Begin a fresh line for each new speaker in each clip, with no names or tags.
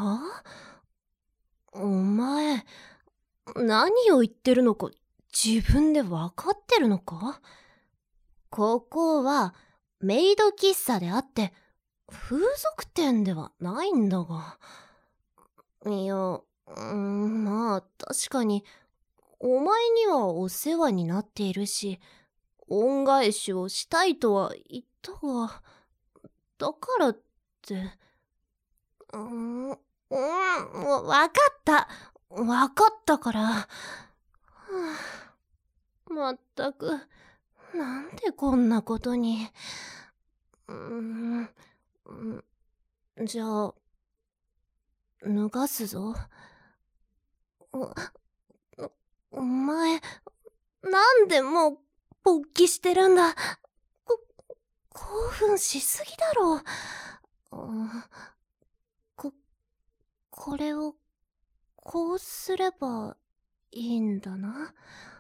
は？お前、何を言ってるのか自分でわかってるのか？ここはメイド喫茶であって風俗店ではないんだが。いや、まあ確かにお前にはお世話になっているし、恩返しをしたいとは言ったが、だからって。わかった。わかったから。まったく、なんでこんなことに。じゃあ、脱がすぞ。お前、なんでもう、勃起してるんだ。興奮しすぎだろ。これを、こうすればいいんだな。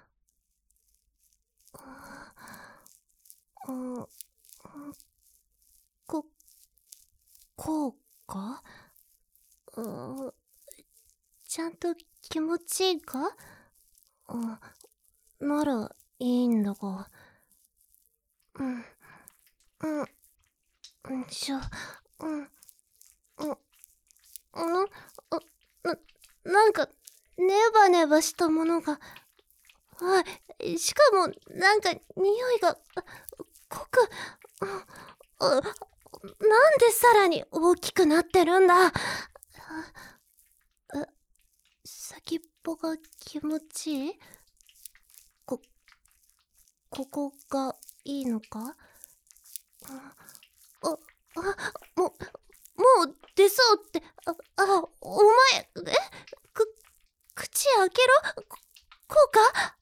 こ、こうか？ちゃんと気持ちいいか？ならいいんだが。じゃあ、なんか、ネバネバしたものが、しかも、なんか、匂いが、濃く、なんでさらに大きくなってるんだ。先っぽが気持ちいい？ここがいいのか？もう出そうって、お前、口開けろ？こうか？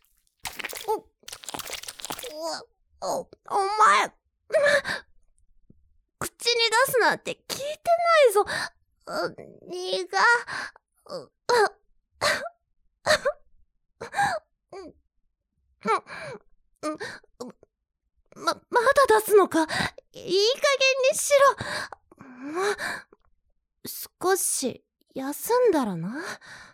お前、口に出すなんて聞いてないぞ。まだ出すのか？いい加減にしろ。少し休んだらな。